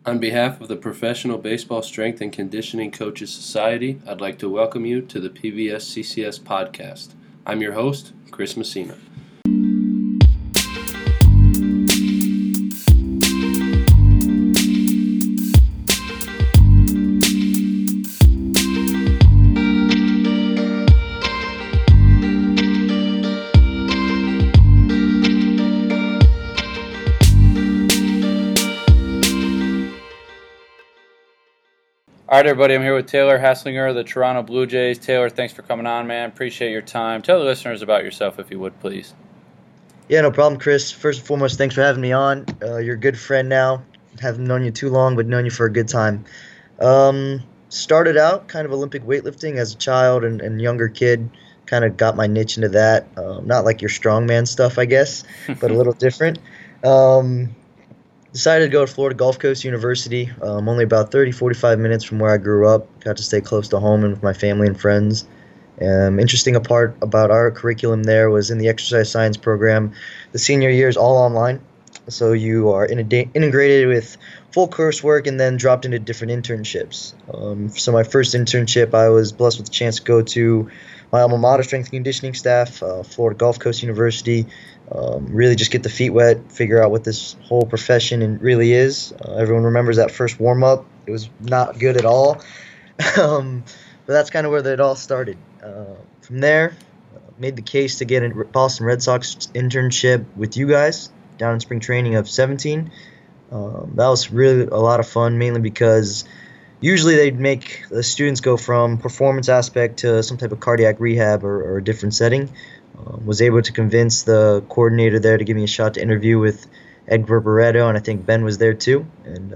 On behalf of the Professional Baseball Strength and Conditioning Coaches Society, I'd like to welcome you to the PBS CCS podcast. I'm your host, Chris Messina. All right, everybody, I'm here with Taylor Hasslinger of the Toronto Blue Jays. Taylor, thanks for coming on, man. Appreciate your time. Tell the listeners about yourself, if you would, please. Yeah, no problem, Chris. First and foremost, thanks for having me on. You're a good friend now. Haven't known you too long, but known you for a good time. Started out kind of Olympic weightlifting as a child and younger kid. Kind of got my niche into that. Not like your strongman stuff, I guess, but a little different. Decided to go to Florida Gulf Coast University, only about 45 minutes from where I grew up. Got to stay close to home and with my family and friends. Interesting part about our curriculum there was in the exercise science program, the senior year is all online. So you are integrated with full coursework and then dropped into different internships. So my first internship, I was blessed with the chance to go to my alma mater strength and conditioning staff, Florida Gulf Coast University. Really just get the feet wet, figure out what this whole profession really is. Everyone remembers that first warm-up. It was not good at all. But that's kind of where it all started. From there, made the case to get a Boston Red Sox internship with you guys down in spring training of 17. That was really a lot of fun, mainly because usually they'd make the students go from performance aspect to some type of cardiac rehab or a different setting. Was able to convince the coordinator there to give me a shot to interview with Edgar Barreto, and I think Ben was there too. And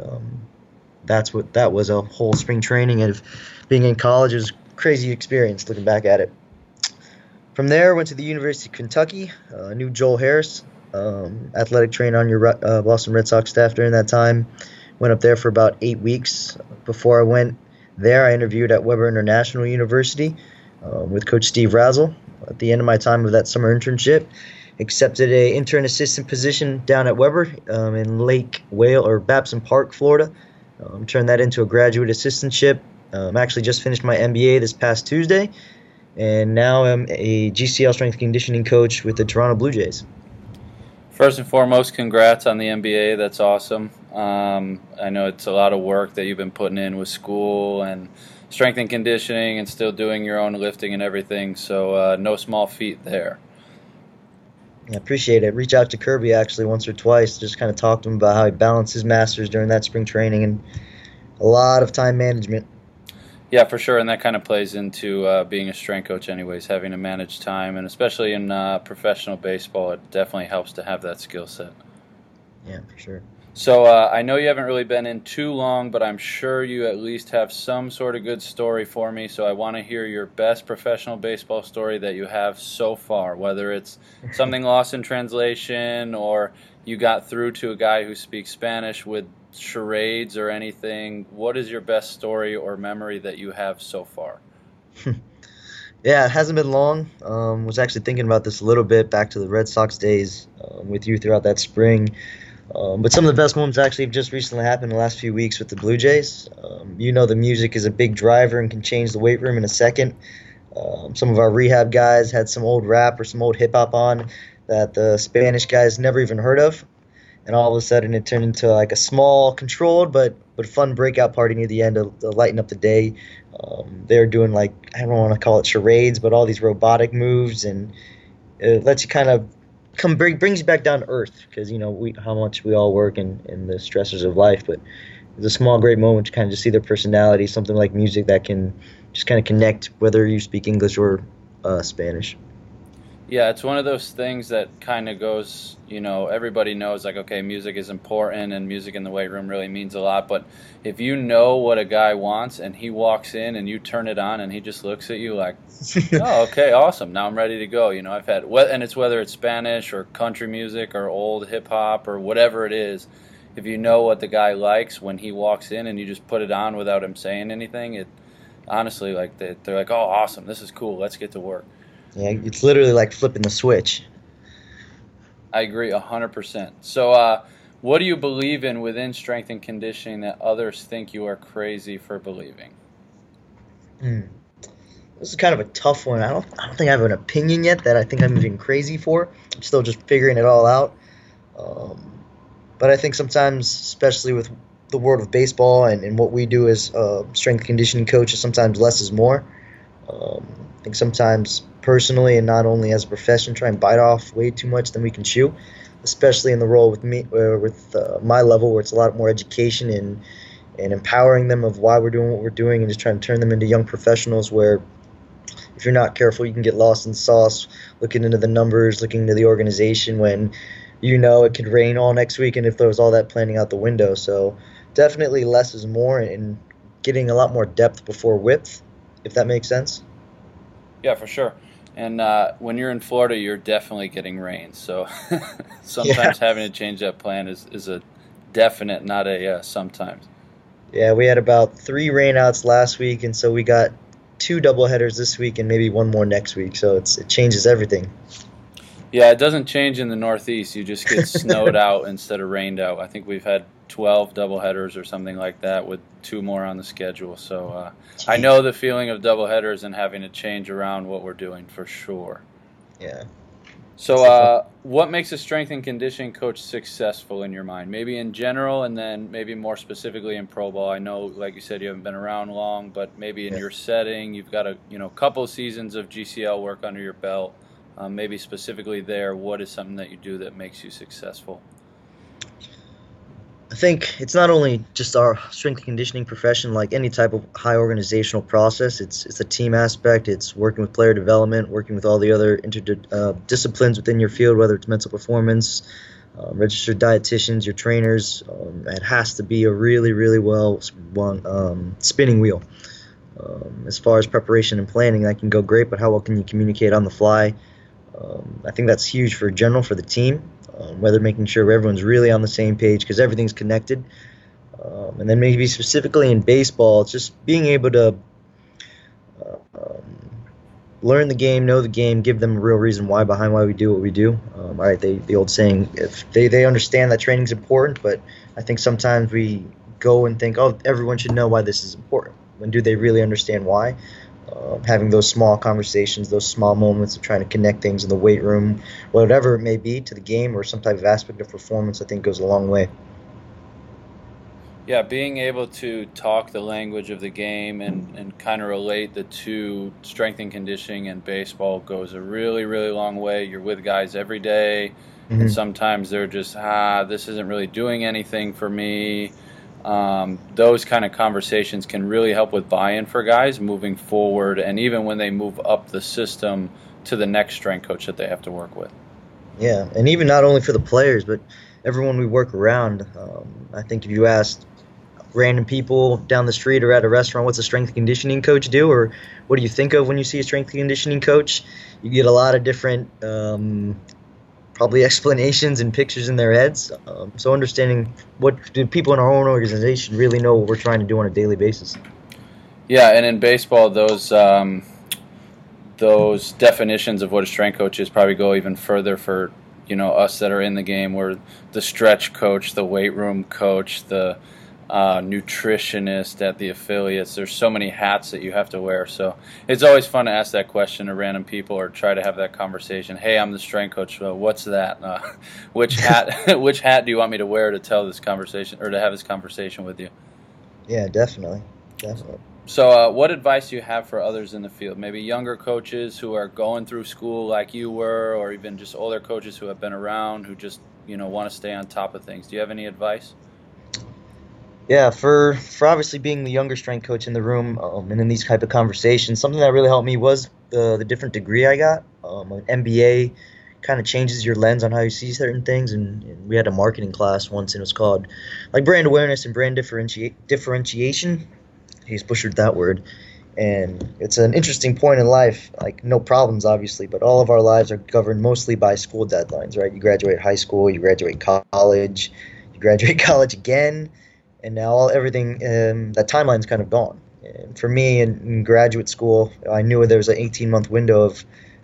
that was a whole spring training of being in college. It was a crazy experience looking back at it. From there, went to the University of Kentucky, knew Joel Harris, athletic trainer on your Boston Red Sox staff during that time. Went up there for about 8 weeks. Before I went there, I interviewed at Weber International University with Coach Steve Razzle. At the end of my time of that summer internship, accepted a intern assistant position down at Weber in Lake Wales or Babson Park, Florida. Turned that into a graduate assistantship. Actually just finished my MBA this past Tuesday, and now I'm a GCL strength conditioning coach with the Toronto Blue Jays. First and foremost, congrats on the MBA. That's awesome. I know it's a lot of work that you've been putting in with school and strength and conditioning and still doing your own lifting and everything, so no small feat there. I appreciate it. Reach out to Kirby actually once or twice, just kind of talk to him about how he balanced his masters during that spring training and a lot of time management. Yeah, for sure, and that kind of plays into being a strength coach anyways, having to manage time, and especially in professional baseball, it definitely helps to have that skill set. Yeah, for sure. So I know you haven't really been in too long, but I'm sure you at least have some sort of good story for me. So I want to hear your best professional baseball story that you have so far, whether it's something lost in translation or you got through to a guy who speaks Spanish with charades or anything. What is your best story or memory that you have so far? Yeah, it hasn't been long. Was actually thinking about this a little bit back to the Red Sox days with you throughout that spring. But some of the best moments actually have just recently happened in the last few weeks with the Blue Jays. The music is a big driver and can change the weight room in a second. Some of our rehab guys had some old rap or some old hip-hop on that the Spanish guys never even heard of. And all of a sudden it turned into like a small, controlled, but fun breakout party near the end to lighten up the day. They're doing like, I don't want to call it charades, but all these robotic moves, and it lets you kind of brings you back down to earth, because how much we all work in the stressors of life, but it's a small great moment to kind of just see their personality, something like music that can just kind of connect whether you speak English or Spanish. Yeah, it's one of those things that kind of goes, everybody knows, like, okay, music is important and music in the weight room really means a lot. But if you know what a guy wants and he walks in and you turn it on and he just looks at you like, oh, okay, awesome, now I'm ready to go. I've had, and it's whether it's Spanish or country music or old hip hop or whatever it is, if you know what the guy likes when he walks in and you just put it on without him saying anything, it honestly, like, they're like, oh, awesome, this is cool, let's get to work. Yeah, it's literally like flipping the switch. I agree 100%. So What do you believe in within strength and conditioning that others think you are crazy for believing? Hmm. This is kind of a tough one. I don't think I have an opinion yet that I think I'm even crazy for. I'm still just figuring it all out. Um, but I think sometimes, especially with the world of baseball and what we do as strength conditioning coaches, sometimes less is more. I think sometimes personally and not only as a profession, try and bite off way too much than we can chew, especially in the role with me, with my level, where it's a lot more education and empowering them of why we're doing what we're doing and just trying to turn them into young professionals where if you're not careful, you can get lost in the sauce, looking into the numbers, looking into the organization when you know it could rain all next week and if there was all that planning out the window. So definitely less is more and getting a lot more depth before width, if that makes sense. Yeah, for sure. And when you're in Florida, you're definitely getting rain. So Yeah. sometimes having to change that plan is a definite, not a sometimes. Yeah, we had about 3 rainouts last week, and so we got 2 doubleheaders this week and maybe one more next week. So it changes everything. Yeah, it doesn't change in the Northeast. You just get snowed out instead of rained out. I think we've had 12 doubleheaders or something like that with 2 more on the schedule. So I Jeez. know the feeling of doubleheaders and having to change around what we're doing for sure. Yeah, So that's the fun. what makes a strength and conditioning coach successful in your mind? Maybe in general and then maybe more specifically in pro ball. I know, like you said, you haven't been around long, but maybe in Yeah. your setting, you've got a couple seasons of GCL work under your belt. Maybe specifically there, what is something that you do that makes you successful? I think it's not only just our strength and conditioning profession, like any type of high organizational process. It's a team aspect. It's working with player development, working with all the other disciplines within your field, whether it's mental performance, registered dietitians, your trainers. It has to be a really, really well spinning wheel. As far as preparation and planning, that can go great, but how well can you communicate on the fly? I think that's huge for general for the team, whether making sure everyone's really on the same page because everything's connected. And then maybe specifically in baseball, it's just being able to learn the game, know the game, give them a real reason why behind why we do what we do. All right, the old saying, if they understand that training's important, but I think sometimes we go and think, oh, everyone should know why this is important. When do they really understand why? Having those small conversations, those small moments of trying to connect things in the weight room, whatever it may be, to the game or some type of aspect of performance, I think goes a long way. Yeah, being able to talk the language of the game and kind of relate the two, strength and conditioning and baseball, goes a really, really long way. You're with guys every day, and Hmm. sometimes they're just, this isn't really doing anything for me. Those kind of conversations can really help with buy-in for guys moving forward, and even when they move up the system to the next strength coach that they have to work with. Yeah, and even not only for the players, but everyone we work around. I think if you asked random people down the street or at a restaurant, what's a strength and conditioning coach do, or what do you think of when you see a strength and conditioning coach, you get a lot of different probably explanations and pictures in their heads. So understanding what do people in our own organization really know what we're trying to do on a daily basis. Yeah, and in baseball, those definitions of what a strength coach is probably go even further for us that are in the game. We're the stretch coach, the weight room coach, the nutritionist at the affiliates. There's so many hats that you have to wear. So it's always fun to ask that question to random people or try to have that conversation. Hey, I'm the strength coach. What's that? Which hat? Which hat do you want me to wear to tell this conversation or to have this conversation with you? Yeah, definitely, definitely. So, what advice do you have for others in the field? Maybe younger coaches who are going through school like you were, or even just older coaches who have been around who just want to stay on top of things. Do you have any advice? Yeah, for obviously being the younger strength coach in the room, and in these type of conversations, something that really helped me was the different degree I got. An MBA kind of changes your lens on how you see certain things, and we had a marketing class once, and it was called like brand awareness and brand differentiation. He's butchered that word, and it's an interesting point in life. Like no problems, obviously, but all of our lives are governed mostly by school deadlines, right? You graduate high school, you graduate college, you graduate college again, and now everything that timeline's kind of gone. And for me, in graduate school, I knew there was an 18-month window of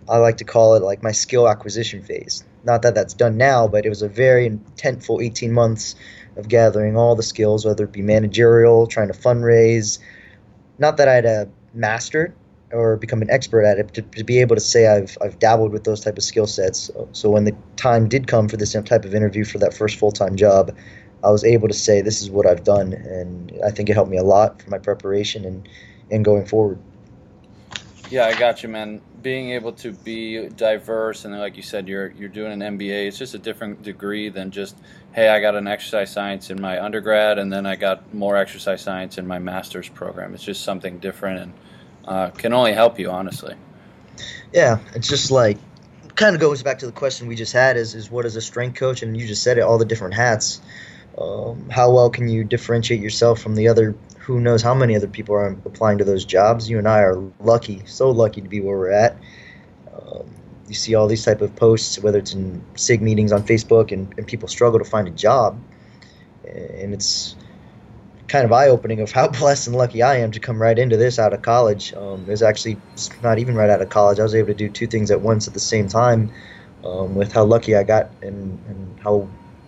I like to call it like my skill acquisition phase. Not that that's done now, but it was a very intentful 18 months of gathering all the skills, whether it be managerial, trying to fundraise. Not that I'd mastered or become an expert at it, to be able to say I've dabbled with those type of skill sets. So when the time did come for this type of interview for that first full-time job, I was able to say this is what I've done, and I think it helped me a lot for my preparation and going forward. Yeah, I got you, man. Being able to be diverse, and like you said, you're doing an MBA. It's just a different degree than just, hey, I got an exercise science in my undergrad, and then I got more exercise science in my master's program. It's just something different, and can only help you, honestly. Yeah, it's just like kind of goes back to the question we just had: is what is a strength coach? And you just said it, all the different hats. How well can you differentiate yourself from the other? Who knows how many other people are applying to those jobs? You and I are lucky, so lucky to be where we're at. You see all these type of posts, whether it's in SIG meetings on Facebook, and people struggle to find a job. And it's kind of eye-opening of how blessed and lucky I am to come right into this out of college. There's actually not even right out of college. I was able to do two things at once at the same time, with how lucky I got and how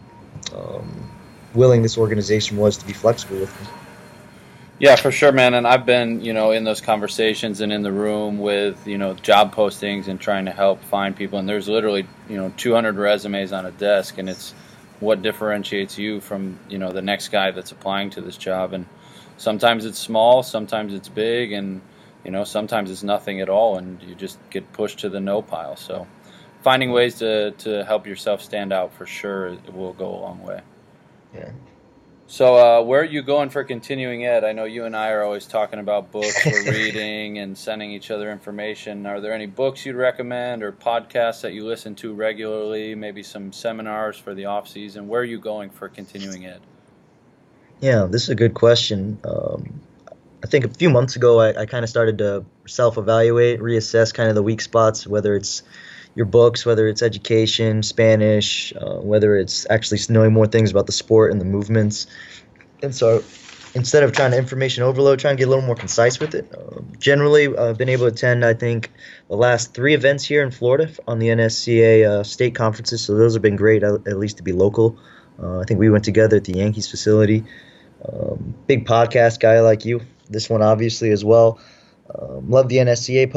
willing this organization was to be flexible with me. Yeah, for sure, man. And I've been, in those conversations and in the room with, job postings and trying to help find people. And there's literally, 200 resumes on a desk, and it's what differentiates you from, the next guy that's applying to this job. And sometimes it's small, sometimes it's big, and, sometimes it's nothing at all, and you just get pushed to the no pile. So finding ways to help yourself stand out for sure will go a long way. Yeah. So where are you going for continuing ed? I know you and I are always talking about books we're reading and sending each other information. Are there any books you'd recommend or podcasts that you listen to regularly, maybe some seminars for the off season? Where are you going for continuing ed? Yeah, this is a good question. I think a few months ago I kind of started to self-evaluate, reassess kind of the weak spots, whether it's your books, whether it's education, Spanish, whether it's actually knowing more things about the sport and the movements. And so instead of trying to information overload, trying to get a little more concise with it. Generally, I've been able to attend, I think, the last 3 events here in Florida on the NSCA state conferences. So those have been great, at least to be local. I think we went together at the Yankees facility. Big podcast guy like you. This one obviously as well. Love the NSCA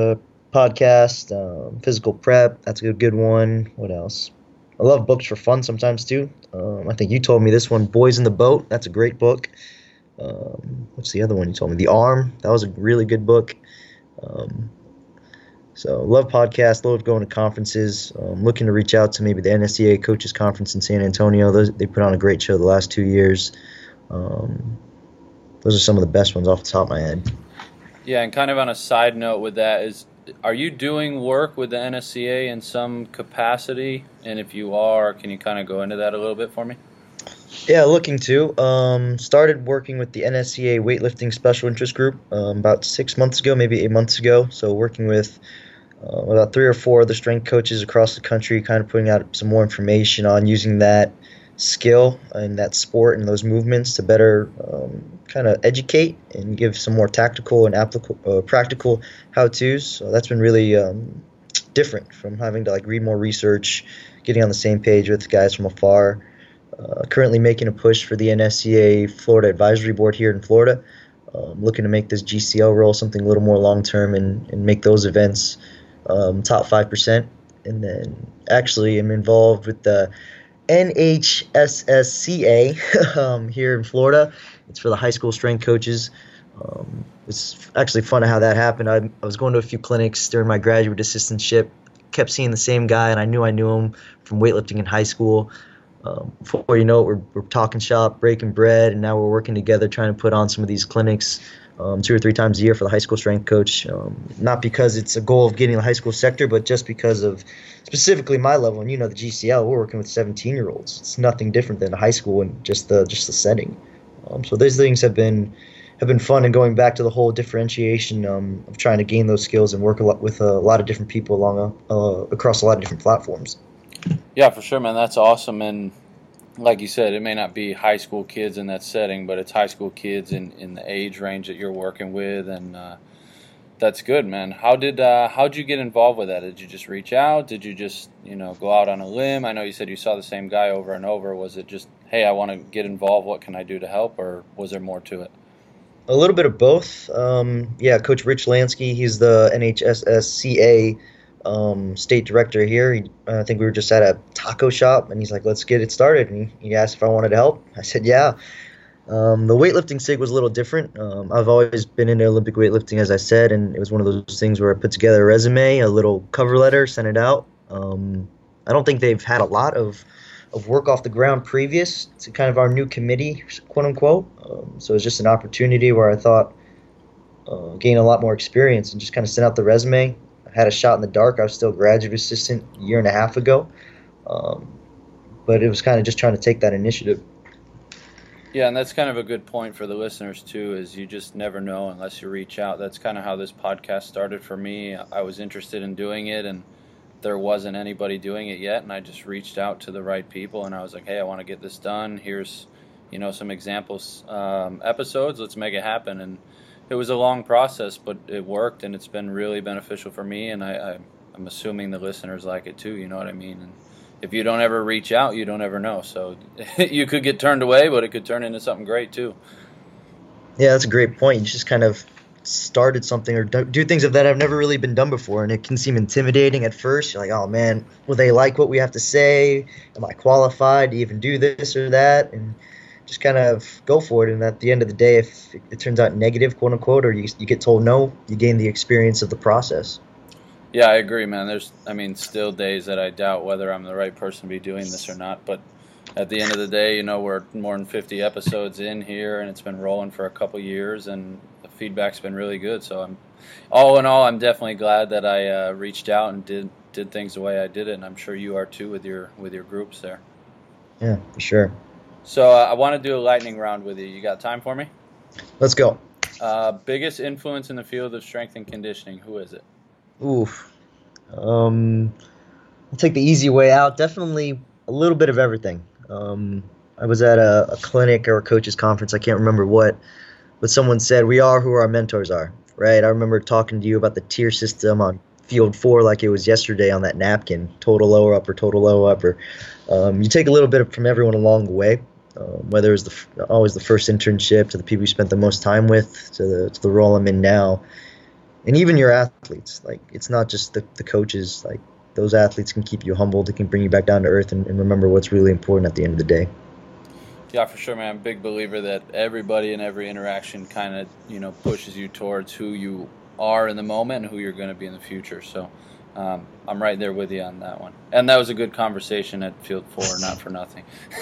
podcast, physical prep. That's a good one. What else? I love books for fun sometimes too. I think you told me this one, Boys in the Boat. That's a great book. What's the other one you told me? The Arm. That was a really good book. So love podcasts, love going to conferences. Looking to reach out to maybe the NSCA Coaches Conference in San Antonio. They put on a great show the last 2 years. Those are some of the best ones off the top of my head. Yeah, and kind of on a side note with that are you doing work with the NSCA in some capacity? And if you are, can you kind of go into that a little bit for me? Yeah, looking to. Started working with the NSCA Weightlifting Special Interest Group about 6 months ago, maybe 8 months ago. So working with about 3 or 4 other strength coaches across the country, kind of putting out some more information on using that skill and that sport and those movements to better kind of educate and give some more tactical and practical how-tos. So that's been really different from having to read more research, getting on the same page with guys from afar. Currently making a push for the NSCA Florida Advisory Board here in Florida. Looking to make this GCL role something a little more long-term and make those events top 5%. And then actually I'm involved with the NHSSCA here in Florida. It's for the high school strength coaches. It's actually fun how that happened. I was going to a few clinics during my graduate assistantship, kept seeing the same guy, and I knew him from weightlifting in high school. Before you know it, we're talking shop, breaking bread, and now we're working together trying to put on some of these clinics 2 or 3 times a year for the high school strength coach. Not because it's a goal of getting the high school sector, but just because of specifically my level. And the GCL, we're working with 17-year-olds. It's nothing different than high school and just the setting. So those things have been fun, and going back to the whole differentiation of trying to gain those skills and work with a lot of different people across a lot of different platforms. Yeah, for sure, man. That's awesome. And like you said, it may not be high school kids in that setting, but it's high school kids in the age range that you're working with. And That's good, man. How'd you get involved with that? Did you just reach out? Did you just, go out on a limb? I know you said you saw the same guy over and over. Was it just, hey, I want to get involved. What can I do to help? Or was there more to it? A little bit of both. Yeah, Coach Rich Lansky, he's the NHSSCA state director here. I think we were just at a taco shop, and he's like, let's get it started. And he asked if I wanted to help. I said, yeah. The weightlifting SIG was a little different. I've always been into Olympic weightlifting, as I said, and it was one of those things where I put together a resume, a little cover letter, sent it out. I don't think they've had a lot of work off the ground previous to kind of our new committee, quote unquote. So it was just an opportunity where I thought gain a lot more experience and just kind of sent out the resume. I had a shot in the dark. I was still a graduate assistant a year and a half ago, but it was kind of just trying to take that initiative. Yeah, and that's kind of a good point for the listeners too, is you just never know unless you reach out. That's kind of how this podcast started for me. I was interested in doing it, and there wasn't anybody doing it yet, and I just reached out to the right people, and I was like, hey, I want to get this done. Here's, some examples, episodes. Let's make it happen. And it was a long process, but it worked, and it's been really beneficial for me, and I'm assuming the listeners like it too, you know what I mean? And if you don't ever reach out, you don't ever know. So you could get turned away, but it could turn into something great too. Yeah, that's a great point. You just kind of started something or do things that have never really been done before, and it can seem intimidating at first. You're like, oh man, will they like what we have to say? Am I qualified to even do this or that? And just kind of go for it. And at the end of the day, if it turns out negative, quote unquote, or you get told no, you gain the experience of the process. Yeah, I agree, man. There's, still days that I doubt whether I'm the right person to be doing this or not. But at the end of the day, we're more than 50 episodes in here, and it's been rolling for a couple years, and the feedback's been really good. So all in all, I'm definitely glad that I reached out and did things the way I did it, and I'm sure you are too with your groups there. Yeah, for sure. So I want to do a lightning round with you. You got time for me? Let's go. Biggest influence in the field of strength and conditioning, who is it? Oof. I'll take the easy way out. Definitely a little bit of everything. I was at a clinic or a coaches conference, I can't remember what, but someone said, we are who our mentors are, right? I remember talking to you about the tier system on field 4 like it was yesterday on that napkin, total lower upper, total low upper. You take a little bit from everyone along the way, whether it was always the first internship to the people you spent the most time with to the role I'm in now. And even your athletes, like it's not just the coaches, like those athletes can keep you humble. They can bring you back down to earth and remember what's really important at the end of the day. Yeah, for sure, man. I'm a big believer that everybody in every interaction kind of, pushes you towards who you are in the moment and who you're going to be in the future. So I'm right there with you on that one. And that was a good conversation at Field 4, not for nothing.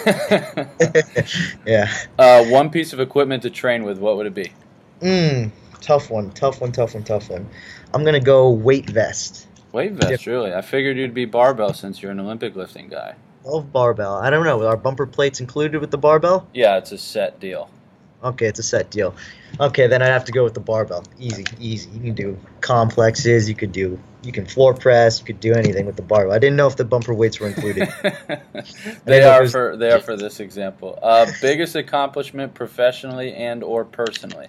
Yeah. One piece of equipment to train with, what would it be? Tough one. I'm going to go weight vest. Weight vest, really? I figured you'd be barbell since you're an Olympic lifting guy. Love barbell. I don't know. Are bumper plates included with the barbell? Yeah, it's a set deal. Okay, it's a set deal. Okay, then I'd have to go with the barbell. Easy. You can do complexes. You can floor press. You could do anything with the barbell. I didn't know if the bumper weights were included. They are for this example. Biggest accomplishment professionally and or personally?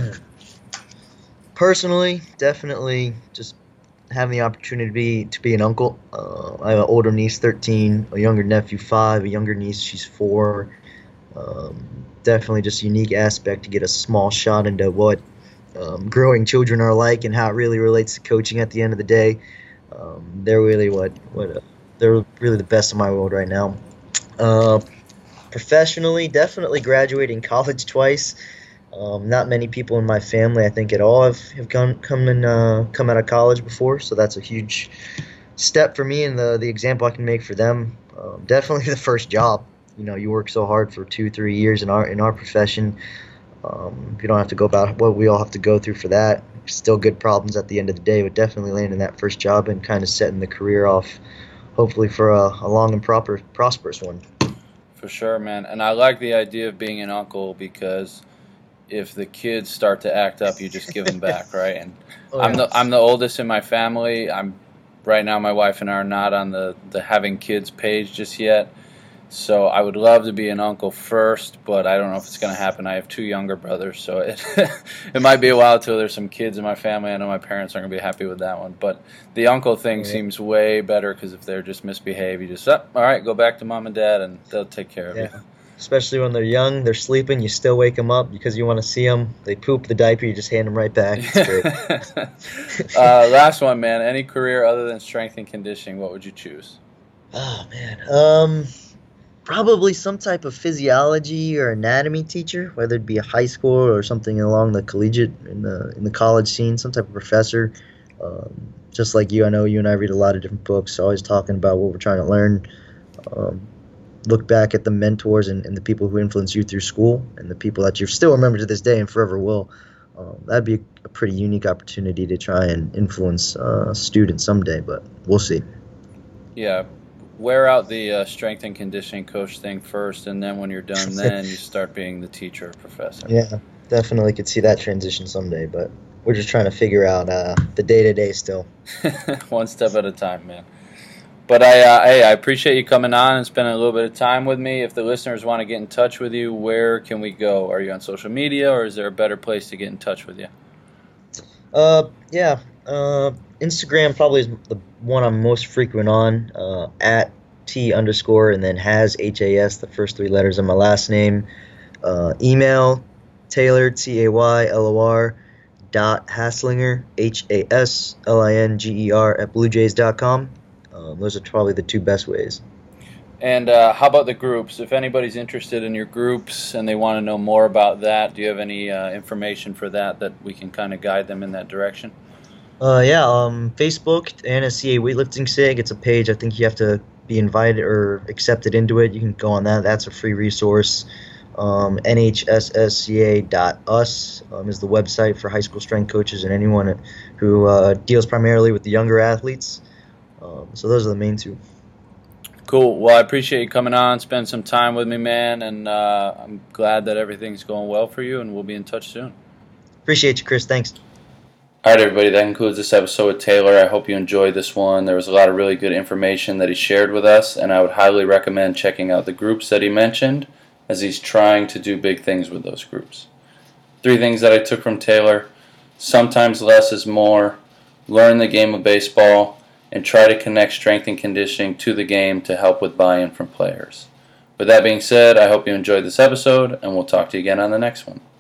Personally, definitely just having the opportunity to be an uncle. I have an older niece, 13, a younger nephew, 5, a younger niece, she's 4. Definitely just a unique aspect to get a small shot into what growing children are like and how it really relates to coaching at the end of the day. They're really they're really the best in my world right now. Professionally, definitely graduating college twice. Not many people in my family, I think, at all have come out of college before, so that's a huge step for me and the example I can make for them. Definitely the first job. You work so hard for 2-3 years in our profession. You don't have to go about what we all have to go through for that. Still good problems at the end of the day, but definitely landing that first job and kind of setting the career off, hopefully for a long and prosperous one. For sure, man. And I like the idea of being an uncle because if the kids start to act up, you just give them back, right? And I'm the oldest in my family. Right now, my wife and I are not on the having kids page just yet. So I would love to be an uncle first, but I don't know if it's going to happen. I have 2 younger brothers, so it might be a while till there's some kids in my family. I know my parents aren't going to be happy with that one. But the uncle thing seems way better because if they're just misbehaved, you just, all right, go back to mom and dad, and they'll take care of you. Especially when they're young, they're sleeping, you still wake them up because you want to see them. They poop the diaper, you just hand them right back. It's great. Last one, man. Any career other than strength and conditioning, what would you choose? Oh, man. Probably some type of physiology or anatomy teacher, whether it be a high school or something along the collegiate in the college scene, some type of professor. Just like you, I know you and I read a lot of different books, always talking about what we're trying to learn. Look back at the mentors and the people who influenced you through school and the people that you still remember to this day and forever will. That'd be a pretty unique opportunity to try and influence students someday, but we'll see. Yeah. Wear out the strength and conditioning coach thing first, and then when you're done, then you start being the teacher or professor. Yeah, definitely could see that transition someday, but we're just trying to figure out the day-to-day still. One step at a time, man. But I appreciate you coming on and spending a little bit of time with me. If the listeners want to get in touch with you, where can we go? Are you on social media, or is there a better place to get in touch with you? Instagram probably is the one I'm most frequent on, at T_ and then has HAS, the first 3 letters of my last name. Email Taylor, TAYLOR .Haslinger, HASLINGER at bluejays.com. Those are probably the 2 best ways. And how about the groups? If anybody's interested in your groups and they want to know more about that, do you have any information for that we can kind of guide them in that direction? Facebook, NSCA Weightlifting SIG. It's a page. I think you have to be invited or accepted into it. You can go on that. That's a free resource. NHSSCA.us is the website for high school strength coaches and anyone who deals primarily with the younger athletes. So those are the main 2. Cool. Well, I appreciate you coming on, spend some time with me, man, and I'm glad that everything's going well for you, and we'll be in touch soon. Appreciate you, Chris. Thanks. All right, everybody, that concludes this episode with Taylor. I hope you enjoyed this one. There was a lot of really good information that he shared with us, and I would highly recommend checking out the groups that he mentioned, as he's trying to do big things with those groups. 3 things that I took from Taylor: sometimes less is more, learn the game of baseball, and try to connect strength and conditioning to the game to help with buy-in from players. With that being said, I hope you enjoyed this episode, and we'll talk to you again on the next one.